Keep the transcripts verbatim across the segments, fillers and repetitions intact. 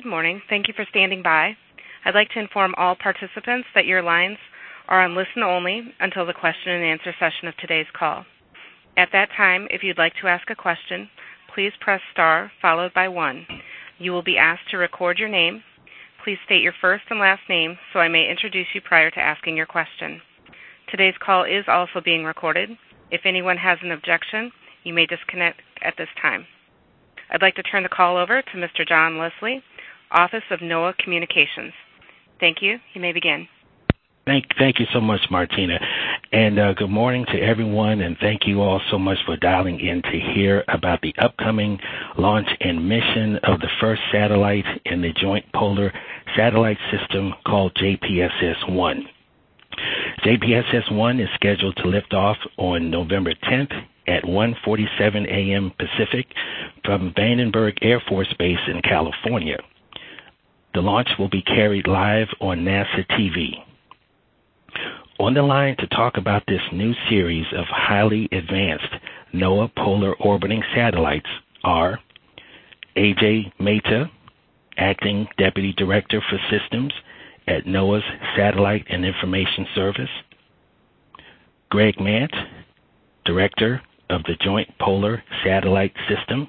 Good morning. Thank you for standing by. I'd like to inform all participants that your lines are on listen only until the question and answer session of today's call. At that time, if you'd like to ask a question, please press star followed by one. You will be asked to record your name. Please state your first and last name so I may introduce you prior to asking your question. Today's call is also being recorded. If anyone has an objection, you may disconnect at this time. I'd like to turn the call over to Mister John Leslie, Office of NOAA Communications. Thank you. You may begin. Thank, thank you so much, Martina. And uh, good morning to everyone, and thank you all so much for dialing in to hear about the upcoming launch and mission of the first satellite in the Joint Polar Satellite System called J P S S one. J P S S one is scheduled to lift off on November tenth at one forty-seven a.m. Pacific from Vandenberg Air Force Base in California. The launch will be carried live on NASA T V. On the line to talk about this new series of highly advanced NOAA polar orbiting satellites are A J Mehta, Acting Deputy Director for Systems at NOAA's Satellite and Information Service, Greg Mant, Director of the Joint Polar Satellite System,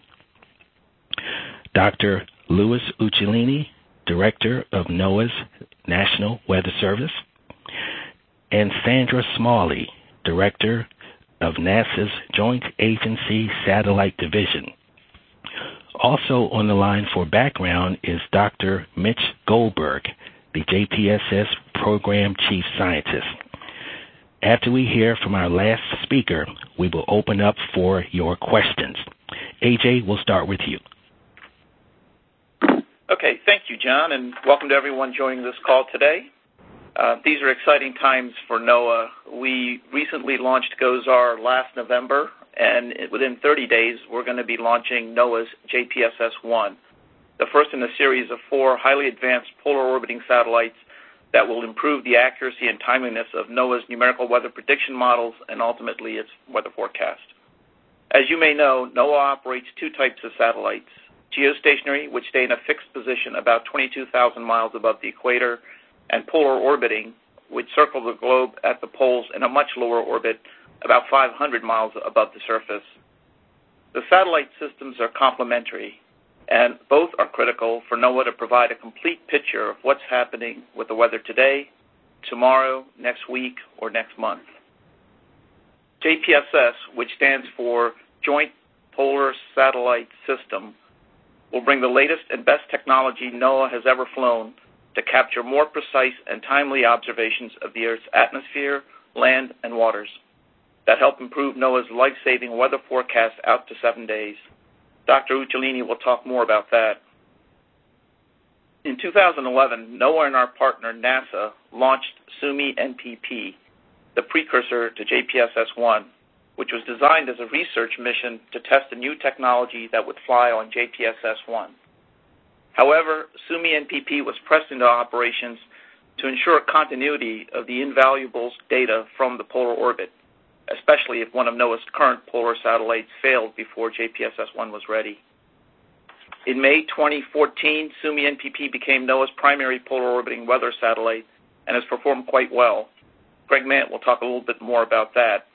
Doctor Louis Uccellini, Director of NOAA's National Weather Service, and Sandra Smalley, Director of NASA's Joint Agency Satellite Division. Also on the line for background is Doctor Mitch Goldberg, the J P S S Program Chief Scientist. After we hear from our last speaker, we will open up for your questions. A J, we'll start with you. Okay, thank you, John, and welcome to everyone joining this call today. Uh, these are exciting times for NOAA. We recently launched GOES-R last November, and within thirty days, we're going to be launching NOAA's J P S S one, the first in a series of four highly advanced polar orbiting satellites that will improve the accuracy and timeliness of NOAA's numerical weather prediction models and ultimately its weather forecast. As you may know, NOAA operates two types of satellites: geostationary, which stay in a fixed position about twenty-two thousand miles above the equator, and polar orbiting, which circle the globe at the poles in a much lower orbit, about five hundred miles above the surface. The satellite systems are complementary, and both are critical for NOAA to provide a complete picture of what's happening with the weather today, tomorrow, next week, or next month. J P S S, which stands for Joint Polar Satellite System, will bring the latest and best technology NOAA has ever flown to capture more precise and timely observations of the Earth's atmosphere, land, and waters that help improve NOAA's life-saving weather forecast out to seven days. Doctor Uccellini will talk more about that. In two thousand eleven, NOAA and our partner NASA launched SUMI N P P, the precursor to J P S S one, which was designed as a research mission to test a new technology that would fly on J P S S one. However, SUMI N P P was pressed into operations to ensure continuity of the invaluable data from the polar orbit, especially if one of NOAA's current polar satellites failed before J P S S one was ready. In May twenty fourteen, SUMI N P P became NOAA's primary polar orbiting weather satellite and has performed quite well. Greg Mant will talk a little bit more about that.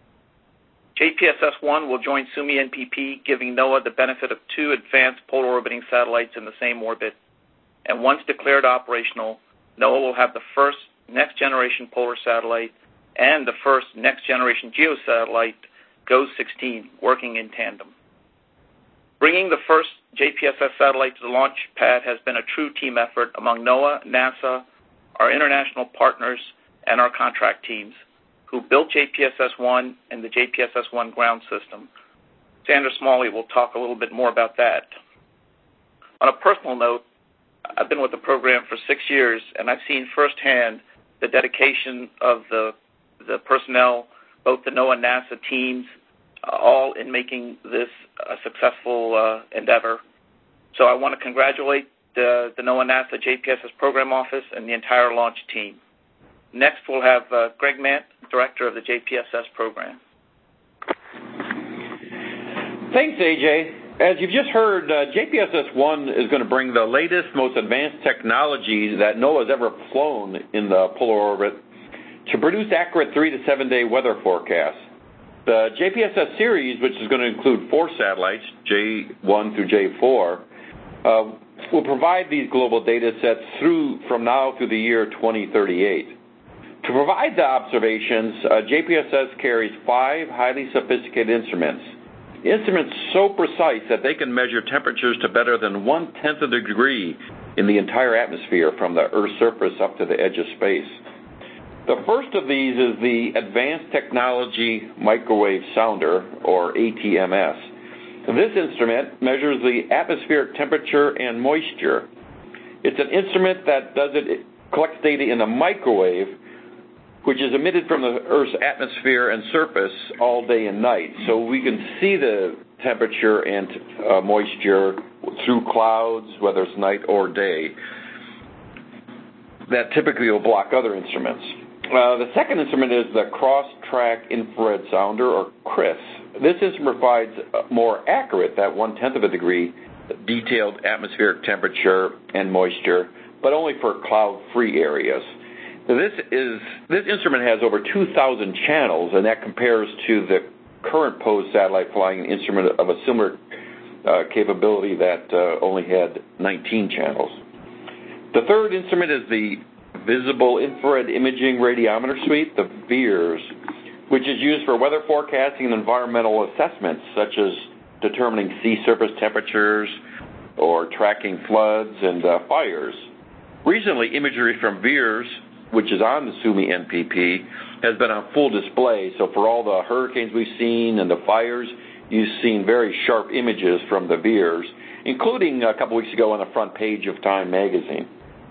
J P S S one will join SUMI N P P, giving NOAA the benefit of two advanced polar orbiting satellites in the same orbit. And once declared operational, NOAA will have the first next-generation polar satellite and the first next-generation geosatellite, GOES sixteen, working in tandem. Bringing the first J P S S satellite to the launch pad has been a true team effort among NOAA, NASA, our international partners, and our contract teams, who built J P S S one and the J P S S one ground system. Sandra Smalley will talk a little bit more about that. On a personal note, I've been with the program for six years, and I've seen firsthand the dedication of the, the personnel, both the NOAA and NASA teams, uh, all in making this a successful uh, endeavor. So I want to congratulate the, the NOAA NASA J P S S program office and the entire launch team. Next, we'll have uh, Greg Mant, Director of the J P S S program. Thanks, A J. As you've just heard, uh, J P S S one is going to bring the latest, most advanced technologies that NOAA's ever flown in the polar orbit to produce accurate three to seven day weather forecasts. The J P S S series, which is going to include four satellites, J one through J four, uh, will provide these global data sets through from now through the year twenty thirty-eight. To provide the observations, uh, J P S S carries five highly sophisticated instruments. Instruments so precise that they can measure temperatures to better than one-tenth of a degree in the entire atmosphere from the Earth's surface up to the edge of space. The first of these is the Advanced Technology Microwave Sounder, or A T M S. This instrument measures the atmospheric temperature and moisture. It's an instrument that does it, collects data in a microwave, which is emitted from the Earth's atmosphere and surface all day and night. So we can see the temperature and uh, moisture through clouds, whether it's night or day. That typically will block other instruments. Uh, the second instrument is the Cross-Track Infrared Sounder, or CRIS. This instrument provides more accurate, that one-tenth of a degree, detailed atmospheric temperature and moisture, but only for cloud-free areas. Now this is this instrument has over two thousand channels, and that compares to the current posed satellite flying instrument of a similar uh, capability that uh, only had nineteen channels. The third instrument is the Visible Infrared Imaging Radiometer Suite, the VIIRS, which is used for weather forecasting and environmental assessments, such as determining sea surface temperatures or tracking floods and uh, fires. Recently, imagery from VIIRS, which is on the SUMI N P P, has been on full display. So for all the hurricanes we've seen and the fires, you've seen very sharp images from the VIIRS, including a couple weeks ago on the front page of Time magazine.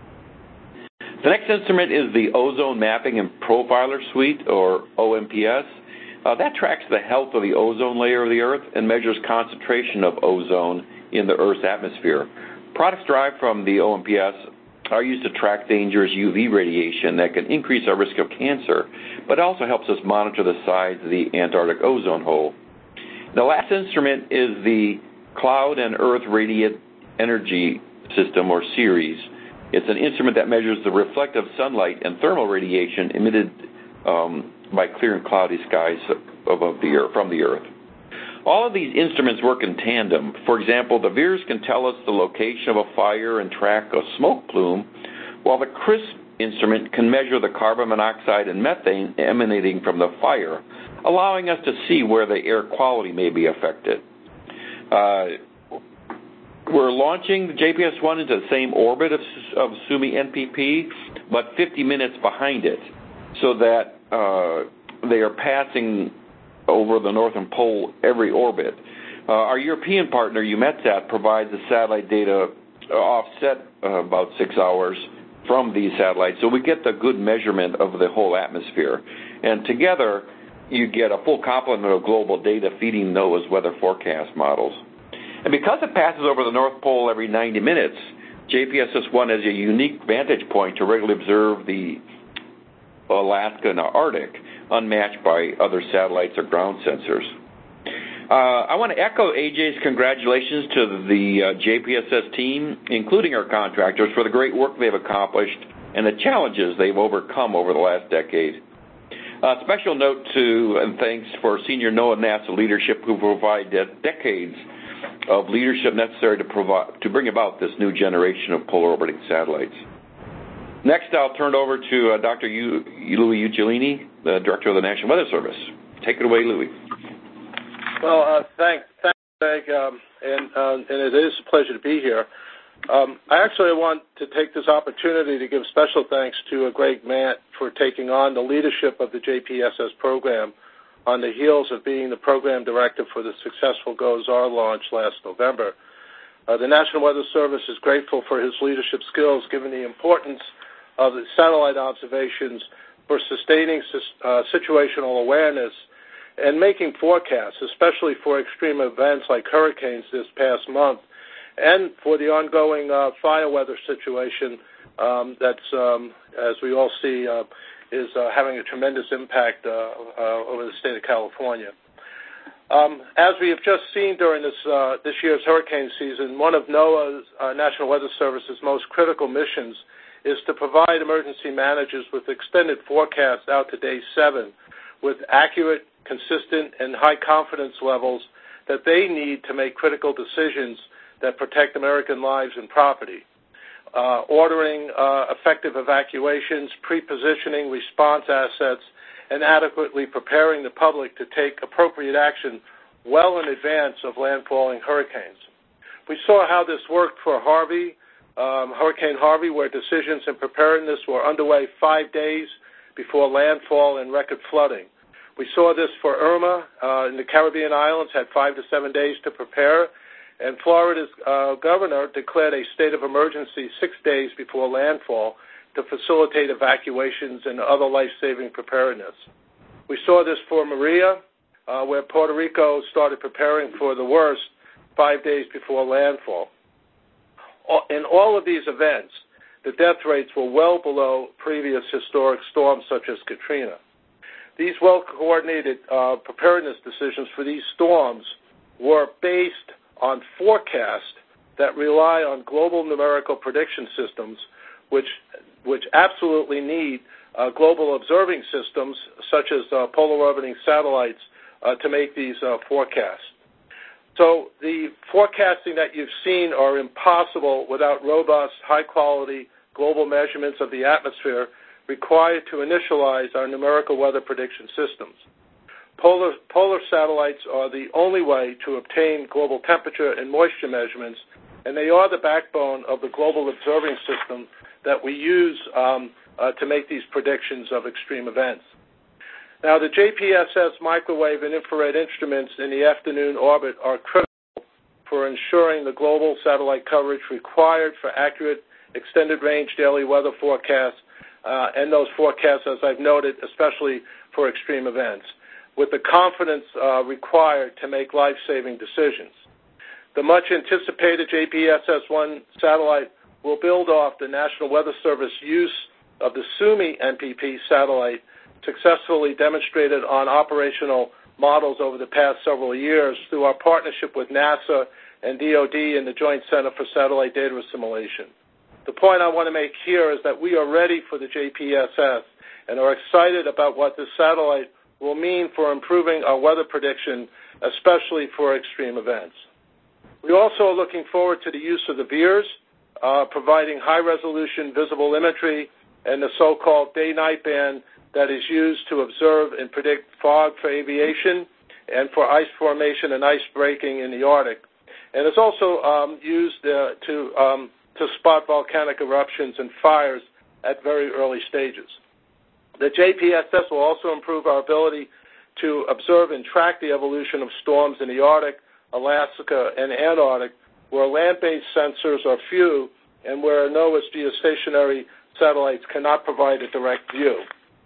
The next instrument is the Ozone Mapping and Profiler Suite, or O M P S. Uh, that tracks the health of the ozone layer of the Earth and measures concentration of ozone in the Earth's atmosphere. Products derived from the O M P S are used to track dangerous U V radiation that can increase our risk of cancer, but also helps us monitor the size of the Antarctic ozone hole. The last instrument is the Cloud and Earth Radiant Energy System, or CERES. It's an instrument that measures the reflective sunlight and thermal radiation emitted um, by clear and cloudy skies above the Earth, from the Earth. All of these instruments work in tandem. For example, the VIIRS can tell us the location of a fire and track a smoke plume, while the CRIS instrument can measure the carbon monoxide and methane emanating from the fire, allowing us to see where the air quality may be affected. Uh, we're launching the J P S one into the same orbit of, of SUMI N P P, but fifty minutes behind it, so that uh, they are passing over the northern pole every orbit. Uh, our European partner, EUMETSAT, provides the satellite data offset uh, about six hours from these satellites, so we get the good measurement of the whole atmosphere. And together, you get a full complement of global data feeding NOAA's weather forecast models. And because it passes over the North Pole every ninety minutes, J P S S one has a unique vantage point to regularly observe the Alaska and the Arctic, unmatched by other satellites or ground sensors. Uh, I want to echo A J's congratulations to the uh, J P S S team, including our contractors, for the great work they've accomplished and the challenges they've overcome over the last decade. A special note to and thanks for senior NOAA NASA leadership who provide decades of leadership necessary to provide to bring about this new generation of polar orbiting satellites. Next, I'll turn it over to uh, Doctor U- Louis Uccellini, the Director of the National Weather Service. Take it away, Louis. Well, uh, thanks, thanks, Greg, um, and, uh, and it is a pleasure to be here. Um, I actually want to take this opportunity to give special thanks to uh, Greg Matt for taking on the leadership of the J P S S program on the heels of being the program director for the successful GOES-R launch last November. Uh, the National Weather Service is grateful for his leadership skills, given the importance of the satellite observations for sustaining uh, situational awareness and making forecasts, especially for extreme events like hurricanes this past month, and for the ongoing uh, fire weather situation um, that's, um, as we all see, uh, is uh, having a tremendous impact uh, uh, over the state of California. Um, as we have just seen during this uh, this year's hurricane season, one of NOAA's, uh, National Weather Service's most critical missions is to provide emergency managers with extended forecasts out to day seven with accurate, consistent, and high confidence levels that they need to make critical decisions that protect American lives and property. Uh, ordering uh, effective evacuations, pre-positioning response assets, and adequately preparing the public to take appropriate action well in advance of landfalling hurricanes. We saw how this worked for Harvey, um, Hurricane Harvey, where decisions and preparedness were underway five days before landfall and record flooding. We saw this for Irma uh, in the Caribbean islands, had five to seven days to prepare, and Florida's uh, governor declared a state of emergency six days before landfall to facilitate evacuations and other life-saving preparedness. We saw this for Maria, uh, where Puerto Rico started preparing for the worst five days before landfall. In all of these events, the death rates were well below previous historic storms such as Katrina. These well-coordinated uh, preparedness decisions for these storms were based on forecasts that rely on global numerical prediction systems, which which absolutely need uh, global observing systems, such as uh, polar orbiting satellites, uh, to make these uh, forecasts. So the forecasting that you've seen are impossible without robust, high-quality global measurements of the atmosphere required to initialize our numerical weather prediction systems. Polar, polar satellites are the only way to obtain global temperature and moisture measurements, and they are the backbone of the global observing system that we use um, uh, to make these predictions of extreme events. Now, the J P S S microwave and infrared instruments in the afternoon orbit are critical for ensuring the global satellite coverage required for accurate, extended-range daily weather forecasts, uh, and those forecasts, as I've noted, especially for extreme events, with the confidence uh, required to make life-saving decisions. The much-anticipated J P S S one satellite will build off the National Weather Service use of the SUMI N P P satellite, successfully demonstrated on operational models over the past several years through our partnership with NASA and D O D in the Joint Center for Satellite Data Assimilation. The point I want to make here is that we are ready for the J P S S and are excited about what this satellite will mean for improving our weather prediction, especially for extreme events. We also are looking forward to the use of the VIIRS, uh, providing high-resolution visible imagery and the so-called day-night band that is used to observe and predict fog for aviation and for ice formation and ice breaking in the Arctic. And it's also um, used uh, to, um, to spot volcanic eruptions and fires at very early stages. The J P S S will also improve our ability to observe and track the evolution of storms in the Arctic, Alaska, and Antarctic, where land-based sensors are few and where NOAA's geostationary satellites cannot provide a direct view.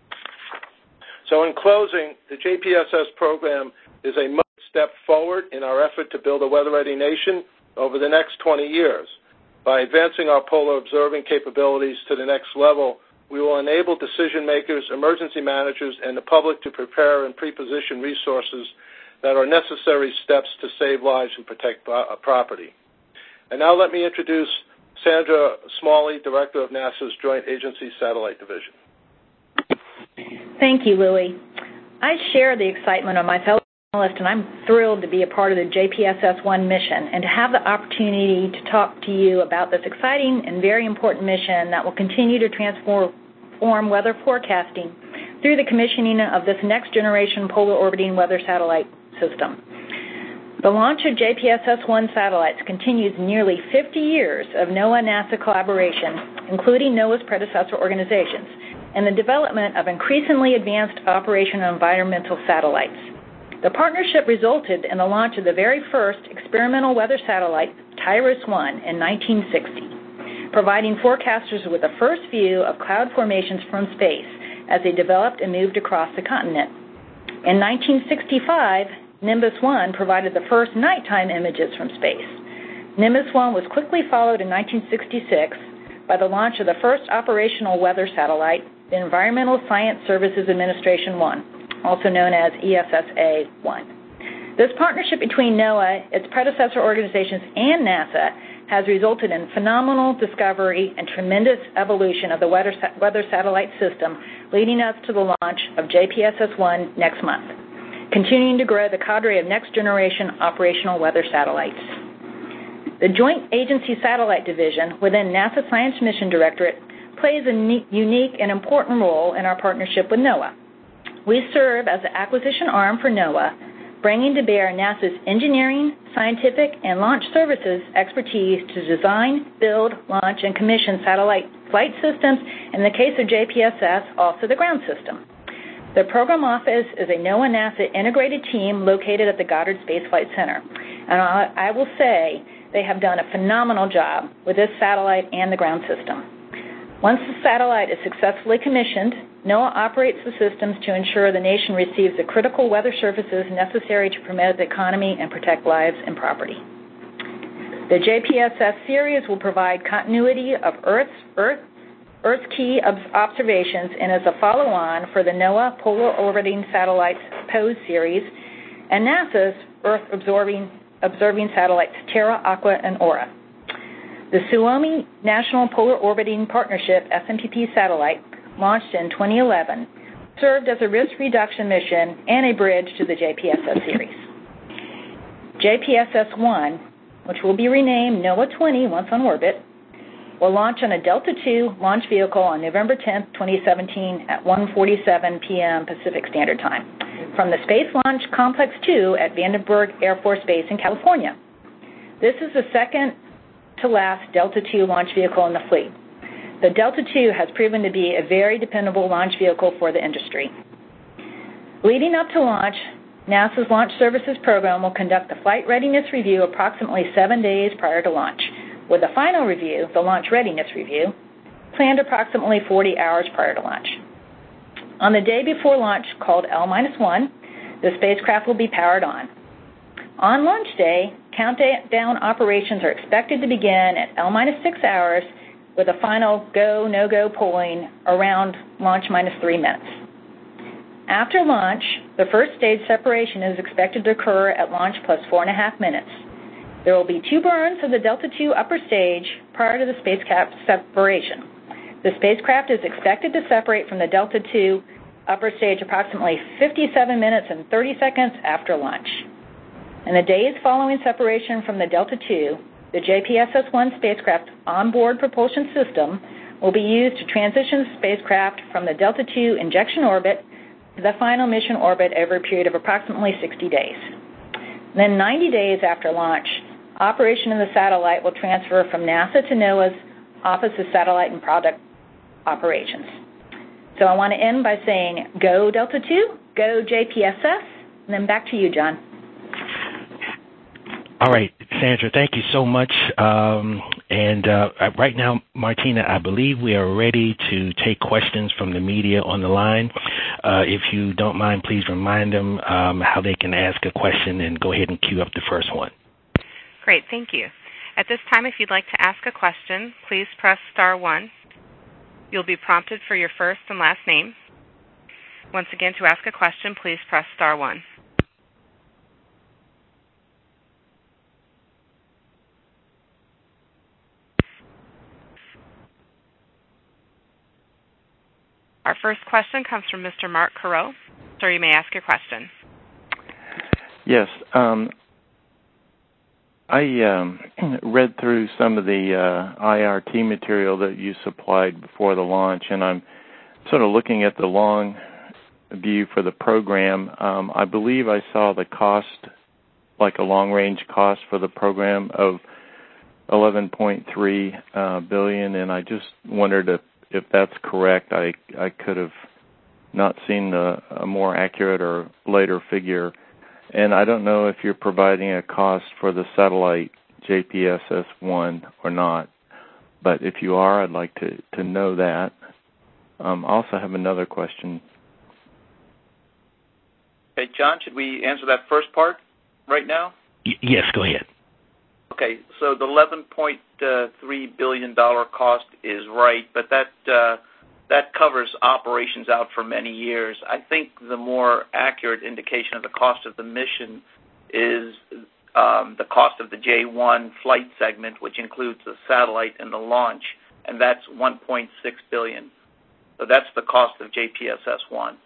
So in closing, the J P S S program is a major step forward in our effort to build a weather-ready nation over the next twenty years. By advancing our polar observing capabilities to the next level, we will enable decision makers, emergency managers, and the public to prepare and pre-position resources that are necessary steps to save lives and protect property. And now let me introduce Sandra Smalley, Director of NASA's Joint Agency Satellite Division. Thank you, Louis. I share the excitement of my fellow panelists, and I'm thrilled to be a part of the J P S S one mission and to have the opportunity to talk to you about this exciting and very important mission that will continue to transform weather forecasting through the commissioning of this next-generation polar orbiting weather satellite system. The launch of J P S S one satellites continues nearly fifty years of NOAA-NASA collaboration, including NOAA's predecessor organizations, and the development of increasingly advanced operational environmental satellites. The partnership resulted in the launch of the very first experimental weather satellite, TIRUS one, in nineteen sixty, providing forecasters with the first view of cloud formations from space as they developed and moved across the continent. In nineteen sixty-five, Nimbus one provided the first nighttime images from space. Nimbus one was quickly followed in nineteen sixty-six by the launch of the first operational weather satellite, the Environmental Science Services Administration one, also known as E S S A one. This partnership between NOAA, its predecessor organizations, and NASA has resulted in phenomenal discovery and tremendous evolution of the weather, weather satellite system, leading us to the launch of J P S S one next month, continuing to grow the cadre of next-generation operational weather satellites. The Joint Agency Satellite Division within NASA Science Mission Directorate plays a unique and important role in our partnership with NOAA. We serve as the acquisition arm for NOAA, bringing to bear NASA's engineering, scientific, and launch services expertise to design, build, launch, and commission satellite flight systems, in the case of J P S S, also the ground system. The program office is a NOAA-NASA integrated team located at the Goddard Space Flight Center. And I, I will say they have done a phenomenal job with this satellite and the ground system. Once the satellite is successfully commissioned, NOAA operates the systems to ensure the nation receives the critical weather services necessary to promote the economy and protect lives and property. The J P S S series will provide continuity of Earth's, Earth, Earth's key observations and is a follow-on for the NOAA Polar Orbiting Satellites POSE series and NASA's Earth-Observing observing satellites Terra, Aqua, and Aura. The Suomi National Polar Orbiting Partnership S N P P satellite, launched in twenty eleven, served as a risk reduction mission and a bridge to the J P S S series. J P S S one, which will be renamed NOAA twenty once on orbit, will launch on a Delta two launch vehicle on November tenth, twenty seventeen at one forty-seven p.m. Pacific Standard Time from the Space Launch Complex two at Vandenberg Air Force Base in California. This is the second to last Delta two launch vehicle in the fleet. The Delta two has proven to be a very dependable launch vehicle for the industry. Leading up to launch, NASA's Launch Services Program will conduct the Flight Readiness Review approximately seven days prior to launch, with the final review, the Launch Readiness Review, planned approximately forty hours prior to launch. On the day before launch, called L one, the spacecraft will be powered on. On launch day, countdown operations are expected to begin at L six hours with a final go, no-go polling around launch minus three minutes. After launch, the first stage separation is expected to occur at launch plus four and a half minutes. There will be two burns of the Delta two upper stage prior to the spacecraft separation. The spacecraft is expected to separate from the Delta two upper stage approximately fifty-seven minutes and thirty seconds after launch. In the days following separation from the Delta two, the J P S S one spacecraft onboard propulsion system will be used to transition the spacecraft from the Delta two injection orbit to the final mission orbit over a period of approximately sixty days. Then ninety days after launch, operation of the satellite will transfer from NASA to NOAA's Office of Satellite and Product Operations. So I want to end by saying, go Delta two, go J P S S, and then back to you, John. All right, Sandra, thank you so much. Um, and uh, right now, Martina, I believe we are ready to take questions from the media on the line. Uh, if you don't mind, please remind them um, how they can ask a question and go ahead and queue up the first one. Great, thank you. At this time, if you'd like to ask a question, please press star one. You'll be prompted for your first and last name. Once again, to ask a question, please press star one. Our first question comes from Mister Mark Carreau. Sir, you may ask your question. Yes. Um, I um, read through some of the uh, I R T material that you supplied before the launch, and I'm sort of looking at the long view for the program. Um, I believe I saw the cost, like a long-range cost for the program of eleven point three uh, billion dollars, and I just wondered if If that's correct. I I could have not seen a, a more accurate or later figure. And I don't know if you're providing a cost for the satellite J P S S one or not. But if you are, I'd like to, to know that. Um, I also have another question. Okay, John, should we answer that first part right now? Y- yes, go ahead. Okay, so the eleven point three billion dollars cost is right, but that uh, that covers operations out for many years. I think the more accurate indication of the cost of the mission is um, the cost of the J one flight segment, which includes the satellite and the launch, and that's one point six billion dollars. So that's the cost of J P S S one.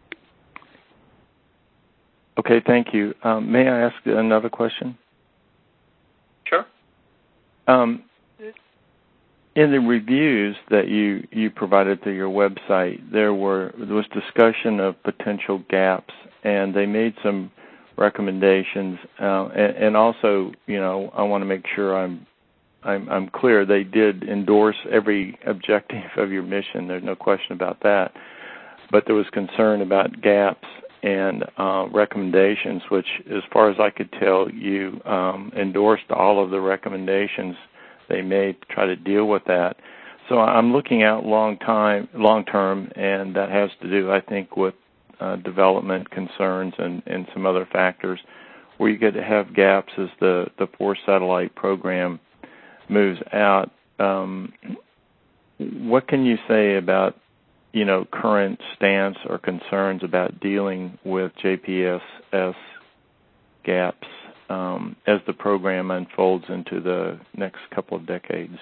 Okay, thank you. Um, may I ask another question? Sure. Um, in the reviews that you, you provided through your website, there were there was discussion of potential gaps, and they made some recommendations. Uh, and, and also, you know, I want to make sure I'm, I'm I'm clear. They did endorse every objective of your mission. There's no question about that. But there was concern about gaps and uh, recommendations, which, as far as I could tell, you um, endorsed all of the recommendations they made to try to deal with that. So I'm looking out long time, long term, and that has to do, I think, with uh, development concerns and, and some other factors where you get to have gaps as the, the four satellite program moves out. Um, what can you say about, you know, current stance or concerns about dealing with J P S S gaps um, as the program unfolds into the next couple of decades?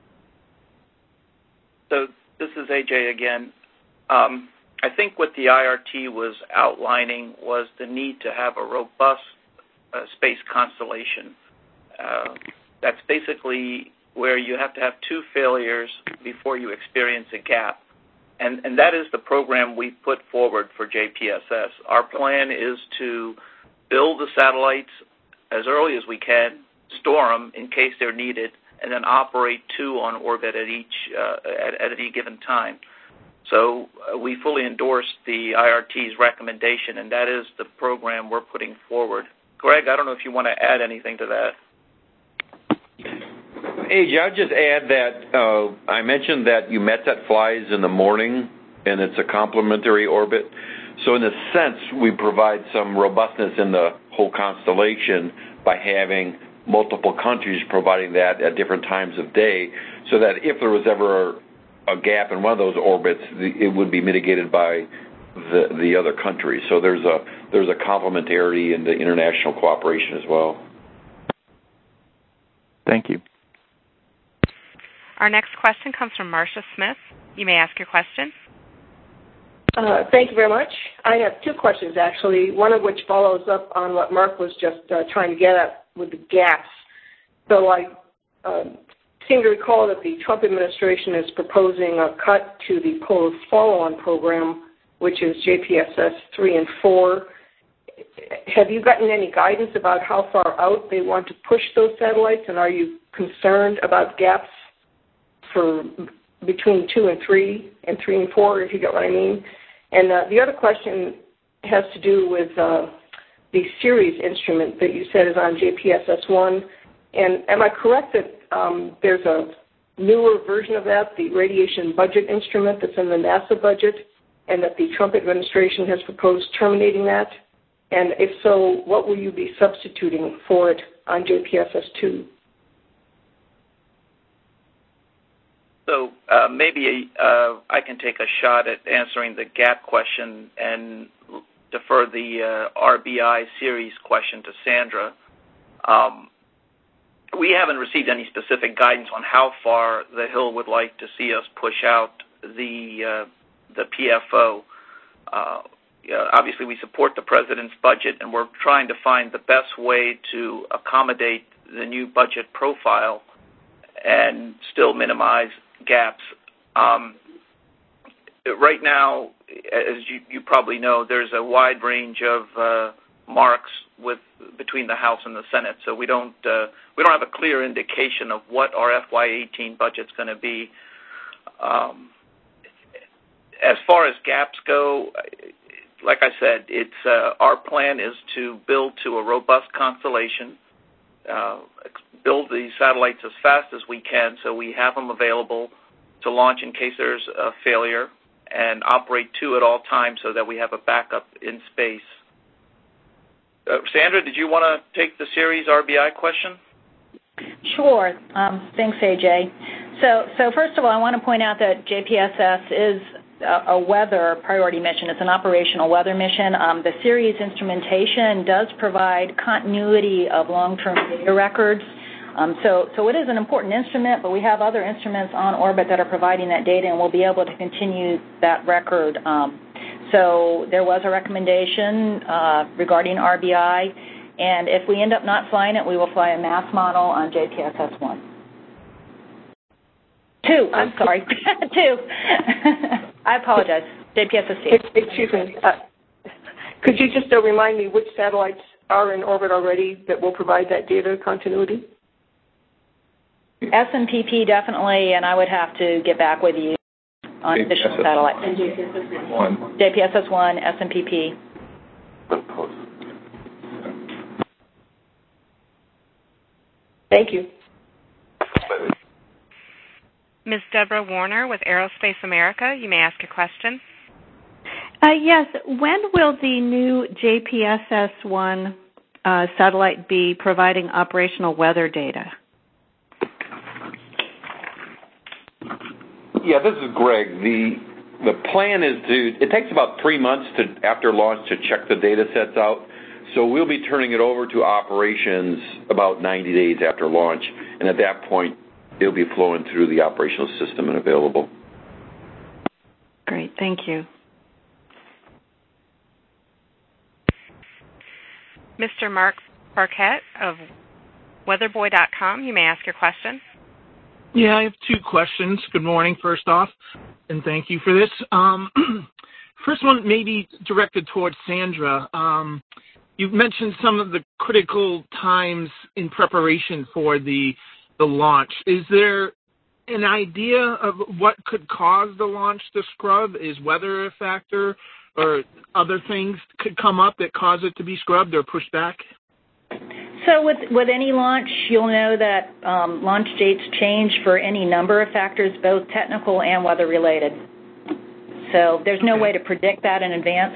So this is A J again. Um, I think what the I R T was outlining was the need to have a robust uh, space constellation. Uh, that's basically where you have to have two failures before you experience a gap. And, and that is the program we've put forward for J P S S. Our plan is to build the satellites as early as we can, store them in case they're needed, and then operate two on orbit at each uh, at, at any given time. So uh, we fully endorse the I R T's recommendation, and that is the program we're putting forward. Greg, I don't know if you want to add anything to that. A J, I'll just add that uh, I mentioned that EUMETSAT flies in the morning, and it's a complementary orbit. So in a sense, we provide some robustness in the whole constellation by having multiple countries providing that at different times of day, so that if there was ever a gap in one of those orbits, it would be mitigated by the the other countries. So there's a there's a complementarity in the international cooperation as well. Thank you. Our next question comes from Marcia Smith. You may ask your question. Uh, thank you very much. I have two questions, actually, one of which follows up on what Mark was just uh, trying to get at with the gaps. So I uh, seem to recall that the Trump administration is proposing a cut to the Polar follow-on program, which is J P S S three and four. Have you gotten any guidance about how far out they want to push those satellites, and are you concerned about gaps for between two and three and three and four, if you get what I mean? And uh, the other question has to do with uh, the Ceres instrument that you said is on J P S S one. And am I correct that um, there's a newer version of that, the radiation budget instrument that's in the NASA budget, and that the Trump administration has proposed terminating that? And if so, what will you be substituting for it on J P S S two? So uh, maybe uh, I can take a shot at answering the gap question and defer the uh, R B I series question to Sandra. Um, we haven't received any specific guidance on how far the Hill would like to see us push out the uh, the P F O. Uh, uh, obviously, we support the President's budget, and we're trying to find the best way to accommodate the new budget profile and still minimize gaps. Um, right now, as you, you probably know, there's a wide range of uh, marks with between the House and the Senate, so we don't uh, we don't have a clear indication of what our F Y eighteen budget's going to be. Um, as far as gaps go, like I said, it's uh, our plan is to build to a robust constellation. Uh, build these satellites as fast as we can so we have them available to launch in case there's a failure, and operate two at all times so that we have a backup in space. Uh, Sandra, did you want to take the Ceres R B I question? Sure. Um, thanks, A J. So, so first of all, I want to point out that J P S S is a, a weather priority mission. It's an operational weather mission. Um, the Ceres instrumentation does provide continuity of long-term data records. Um, so, so it is an important instrument, but we have other instruments on orbit that are providing that data, and we'll be able to continue that record. Um, so there was a recommendation uh, regarding R B I, and if we end up not flying it, we will fly a mass model on J P S S one. Two, I'm sorry, two. I apologize, J P S S two. Excuse me. Uh, could you just uh, remind me which satellites are in orbit already that will provide that data continuity? S M P P definitely, and I would have to get back with you on additional satellites. And J P S S one. J P S S one, S M P P. Thank you. Miz Deborah Warner with Aerospace America, you may ask a question. Uh, yes. When will the new J P S S one uh, satellite be providing operational weather data? Yeah, this is Greg. The the plan is to, it takes about three months to after launch to check the data sets out. So we'll be turning it over to operations about ninety days after launch. And at that point, it'll be flowing through the operational system and available. Great, thank you. Mister Mark Parquette of weatherboy dot com, you may ask your question. Yeah, I have two questions. Good morning, first off, and thank you for this. Um, first one may be directed towards Sandra. Um, you've mentioned some of the critical times in preparation for the the launch. Is there an idea of what could cause the launch to scrub? Is weather a factor, or other things could come up that cause it to be scrubbed or pushed back? So with, with any launch, you'll know that um, launch dates change for any number of factors, both technical and weather-related. So there's no okay. way to predict that in advance.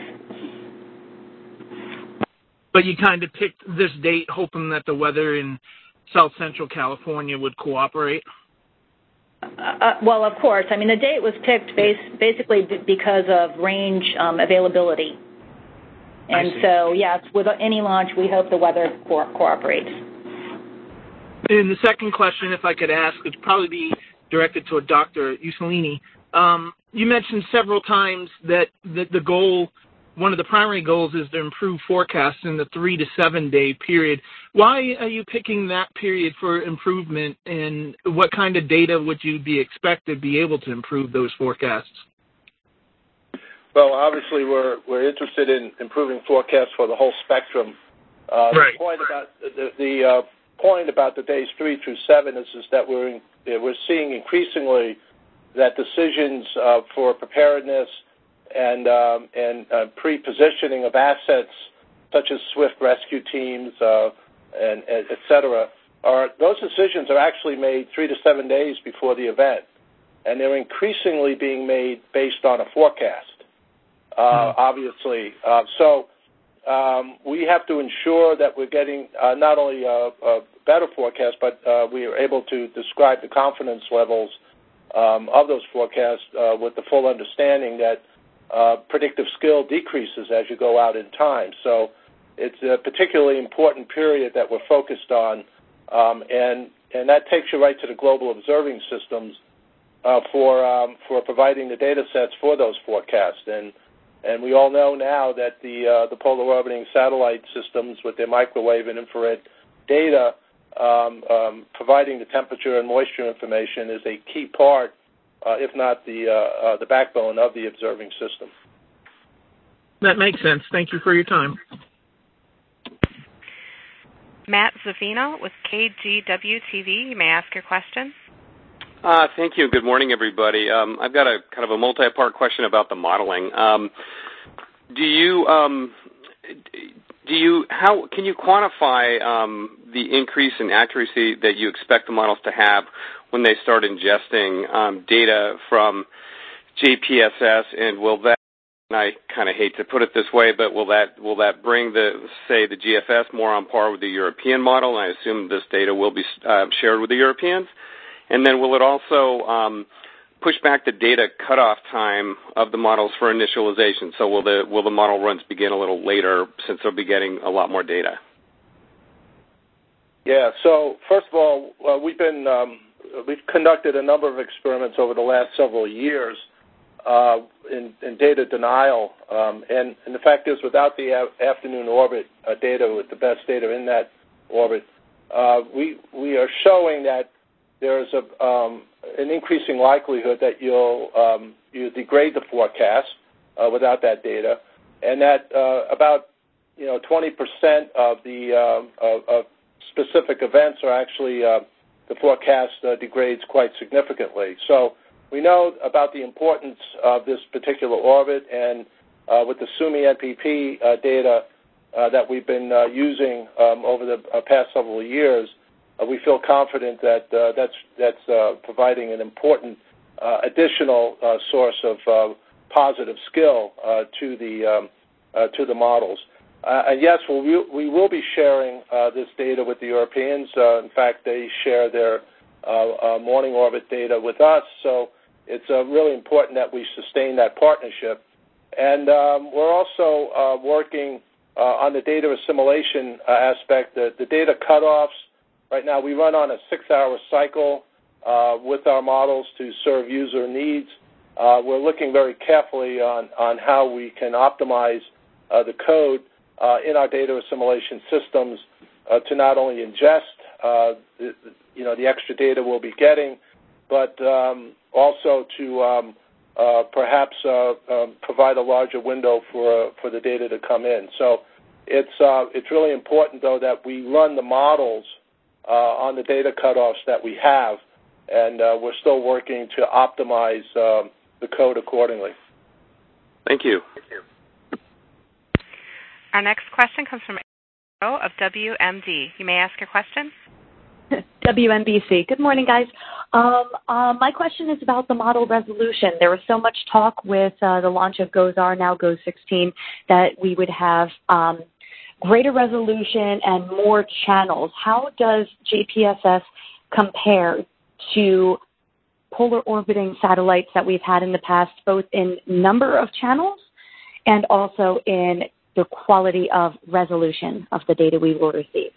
But you kind of picked this date hoping that the weather in South Central California would cooperate? Uh, uh, well, of course. I mean, the date was picked base, basically b- because of range um, availability. And so, yes, with any launch, we hope the weather co- cooperates. And the second question, if I could ask, would probably be directed to Doctor Usolini. Um, you mentioned several times that the, the goal, one of the primary goals, is to improve forecasts in the three to seven day period. Why are you picking that period for improvement, and what kind of data would you be expected to be able to improve those forecasts? Well, obviously, we're we're interested in improving forecasts for the whole spectrum. Uh, right. The point about the, the uh, point about the days three through seven is, is that we're in, we're seeing increasingly that decisions uh, for preparedness and um, and uh, pre-positioning of assets, such as swift rescue teams uh, and, and et cetera, are those decisions are actually made three to seven days before the event, and they're increasingly being made based on a forecast. Uh, obviously. Uh, so um, we have to ensure that we're getting uh, not only a, a better forecast, but uh, we are able to describe the confidence levels um, of those forecasts uh, with the full understanding that uh, predictive skill decreases as you go out in time. So it's a particularly important period that we're focused on, um, and, and that takes you right to the global observing systems uh, for, um, for providing the data sets for those forecasts. And And we all know now that the uh, the polar orbiting satellite systems with their microwave and infrared data, um, um, providing the temperature and moisture information is a key part, uh, if not the uh, uh, the backbone of the observing system. That makes sense. Thank you for your time. Matt Zavino with K G W T V, you may ask your question. Uh, thank you. Good morning, everybody. Um, I've got a kind of a multi-part question about the modeling. Um, do you um, do you how can you quantify um, the increase in accuracy that you expect the models to have when they start ingesting um, data from J P S S, and will that? And I kind of hate to put it this way, but will that will that bring the say the G F S more on par with the European model? And I assume this data will be uh, shared with the Europeans. And then will it also um, push back the data cutoff time of the models for initialization? So will the will the model runs begin a little later since they'll be getting a lot more data? Yeah. So first of all, uh, we've been um, we've conducted a number of experiments over the last several years uh, in, in data denial, um, and, and the fact is, without the a- afternoon orbit uh, data, with the best data in that orbit, uh, we we are showing that there's a um, an increasing likelihood that you'll um, you degrade the forecast uh, without that data, and that uh, about you know twenty percent of the uh, of, of specific events are actually uh, the forecast uh, degrades quite significantly. So we know about the importance of this particular orbit, and uh, with the SUMI N P P uh, data uh, that we've been uh, using um, over the uh, past several years, uh, we feel confident that uh, that's that's uh, providing an important uh, additional uh, source of uh, positive skill uh, to the um, uh, to the models. Uh, and yes, we'll, we will be sharing uh, this data with the Europeans. Uh, in fact, they share their uh, uh, morning orbit data with us, so it's uh, really important that we sustain that partnership. And um, we're also uh, working uh, on the data assimilation uh, aspect, the, the data cutoffs. Right now, we run on a six-hour cycle uh, with our models to serve user needs. Uh, we're looking very carefully on, on how we can optimize uh, the code Uh, in our data assimilation systems uh, to not only ingest uh, the, you know, the extra data we'll be getting, but um, also to um, uh, perhaps uh, um, provide a larger window for uh, for the data to come in. So it's uh, it's really important, though, that we run the models uh, on the data cutoffs that we have, and uh, we're still working to optimize um, the code accordingly. Thank you. Thank you. Our next question comes from Arrow of W M D. You may ask your question. W M B C. Good morning, guys. Um, uh, my question is about the model resolution. There was so much talk with uh, the launch of GOES-R, now GOES sixteen, that we would have um, greater resolution and more channels. How does J P S S compare to polar orbiting satellites that we've had in the past, both in number of channels and also in the quality of resolution of the data we will receive?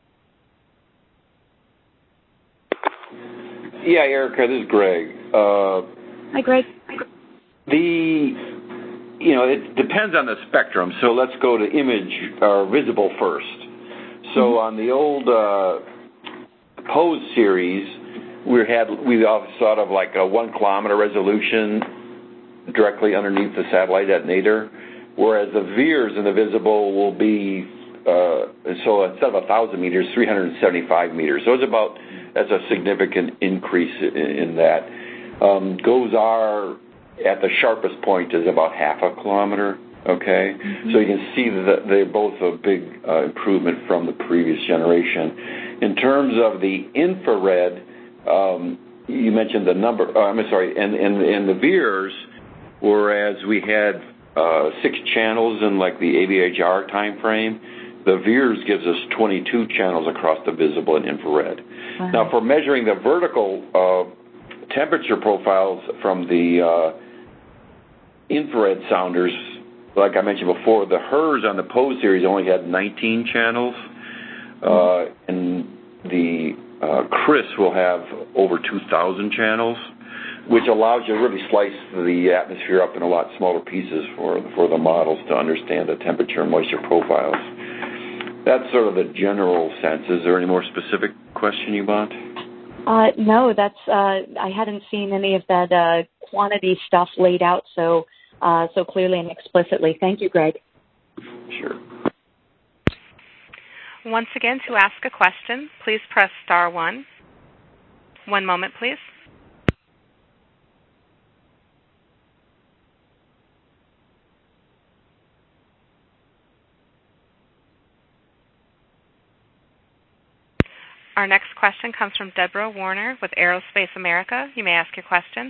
Yeah, Erica, this is Greg. Uh, Hi, Greg. The, you know, it depends on the spectrum. So let's go to image or visible first. So mm-hmm. on the old uh, POSE series, we had we thought of like a one kilometer resolution directly underneath the satellite at nadir. Whereas the VIIRS in the visible will be, uh, so instead of one thousand meters, three hundred seventy-five meters. So it's about, that's a significant increase in, in that. Um, GOES-R at the sharpest point is about half a kilometer, okay? Mm-hmm. So you can see that they're both a big uh, improvement from the previous generation. In terms of the infrared, um, you mentioned the number, uh, I'm sorry, and, and, and the VIIRS, whereas we had Uh, six channels in like the A V H R time frame, the VIIRS gives us twenty-two channels across the visible and infrared. Uh-huh. Now, for measuring the vertical uh, temperature profiles from the uh, infrared sounders, like I mentioned before, the HERS on the POSE series only had nineteen channels, uh, and the uh, CRIS will have over two thousand channels, which allows you to really slice the atmosphere up in a lot smaller pieces for for the models to understand the temperature and moisture profiles. That's sort of the general sense. Is there any more specific question you want? Uh, no, that's uh, I hadn't seen any of that uh, quantity stuff laid out so uh, so clearly and explicitly. Thank you, Greg. Sure. Once again, to ask a question, please press star one. One moment, please. Our next question comes from Deborah Warner with Aerospace America. You may ask your question.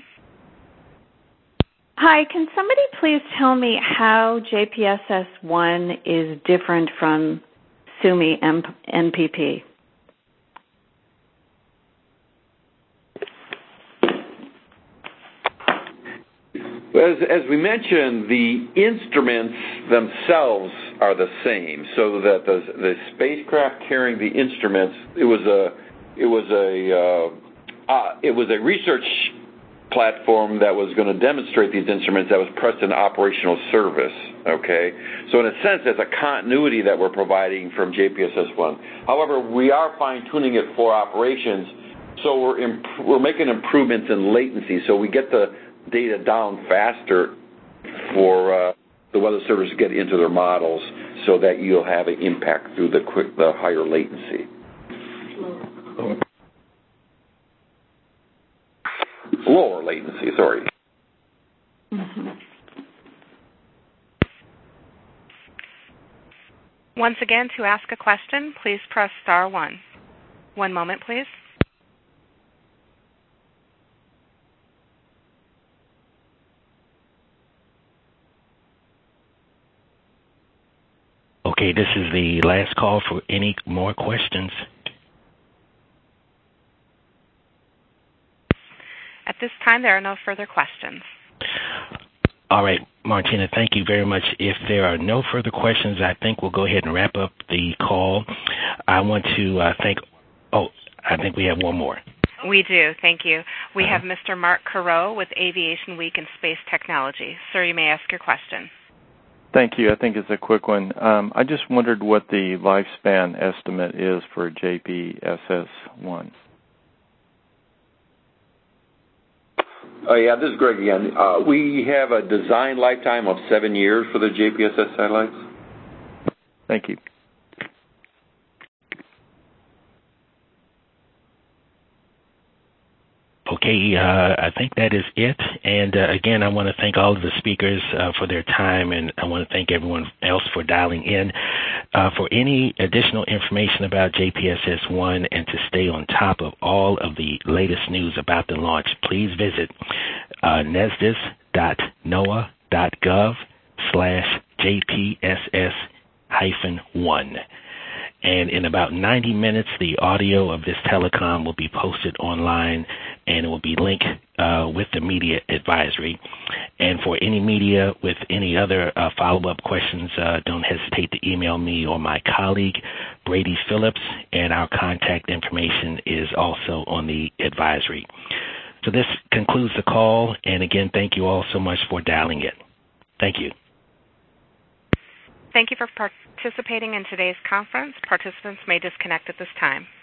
Hi, can somebody please tell me how J P S S one is different from SUMI N P P? As, as we mentioned, the instruments themselves are the same, so that the, the spacecraft carrying the instruments, it was a, it was a, uh, uh, it was a research platform that was going to demonstrate these instruments that was pressed into operational service. Okay, so in a sense, there's a continuity that we're providing from J P S S one. However, we are fine tuning it for operations, so we're imp- we're making improvements in latency, so we get the data down faster for uh, the weather service to get into their models, so that you'll have an impact through the quick, the higher latency. Lower latency, sorry. Mm-hmm. Once again, to ask a question, please press star one. One moment, please. Okay, this is the last call for any more questions. At this time, there are no further questions. All right, Martina, thank you very much. If there are no further questions, I think we'll go ahead and wrap up the call. I want to uh, thank, oh, I think we have one more. We do, thank you. We uh-huh. have Mister Mark Carreau with Aviation Week and Space Technology. Sir, you may ask your question. Thank you. I think it's a quick one. Um, I just wondered what the lifespan estimate is for J P S S one. Oh, yeah, this is Greg again. Uh, we have a design lifetime of seven years for the J P S S satellites. Thank you. Okay, uh, I think that is it. And uh, again, I want to thank all of the speakers uh, for their time, and I want to thank everyone else for dialing in. Uh, for any additional information about J P S S one and to stay on top of all of the latest news about the launch, please visit uh, nesdis.noaa.gov slash JPSS hyphen one. And in about ninety minutes, the audio of this telecom will be posted online, and it will be linked uh, with the media advisory. And for any media with any other uh, follow-up questions, uh, don't hesitate to email me or my colleague, Brady Phillips, and our contact information is also on the advisory. So this concludes the call, and again, thank you all so much for dialing in. Thank you. Thank you for participating in today's conference. Participants may disconnect at this time.